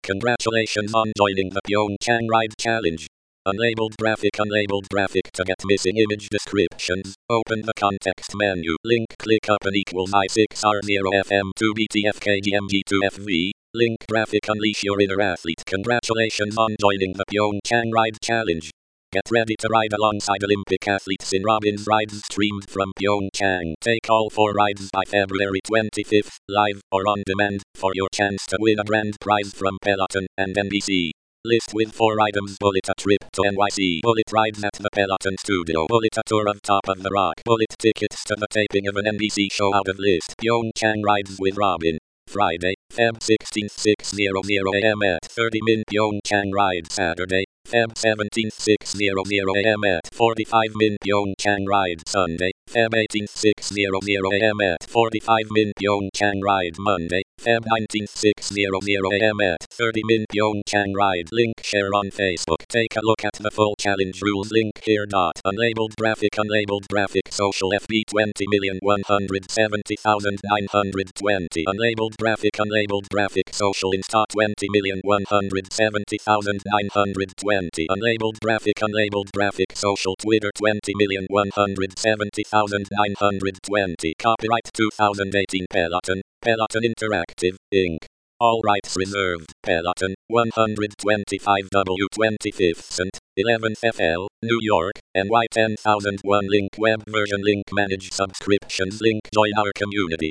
Congratulations on joining the Pyeongchang Ride Challenge. Unlabeled graphic to get missing image descriptions. Open the context menu. Link click up and equals I6R0FM2BTFKGMG2FV. Link graphic unleash your inner athlete. Congratulations on joining the Pyeongchang Ride Challenge. Get ready to ride alongside Olympic athletes in Robin's Rides streamed from Pyeongchang. Take all 4 rides by February 25th, live or on demand, for your chance to win a grand prize from Peloton and NBC. List with 4 items: bullet a trip to NYC, bullet rides at the Peloton studio, bullet a tour of Top of the Rock, bullet tickets to the taping of an NBC show. Out of list. Pyeongchang Rides with Robin. Friday, Feb 16th 6:00 am at 30 Min. Pyeongchang Ride. Saturday, Feb 17th 6:00 am at 45 Min. Pyeongchang Ride. Sunday, Feb 18th 6:00 am at 45 Min. Pyeongchang Ride. Monday, Feb 19th 6:00 am at 30 Min. Pyeongchang Ride. Link share on Facebook. Take a look at the full challenge rules. Link here. Unlabeled graphic social FB 20,170,920. Unlabeled graphic social Insta 20,170,920. Unlabeled graphic social Twitter 20,170,920. Copyright 2018 Peloton Interactive, Inc. All rights reserved. Peloton, 125 W 25th St. 11th FL, New York, NY 10001. Link web version. Link manage subscriptions. Link join our community.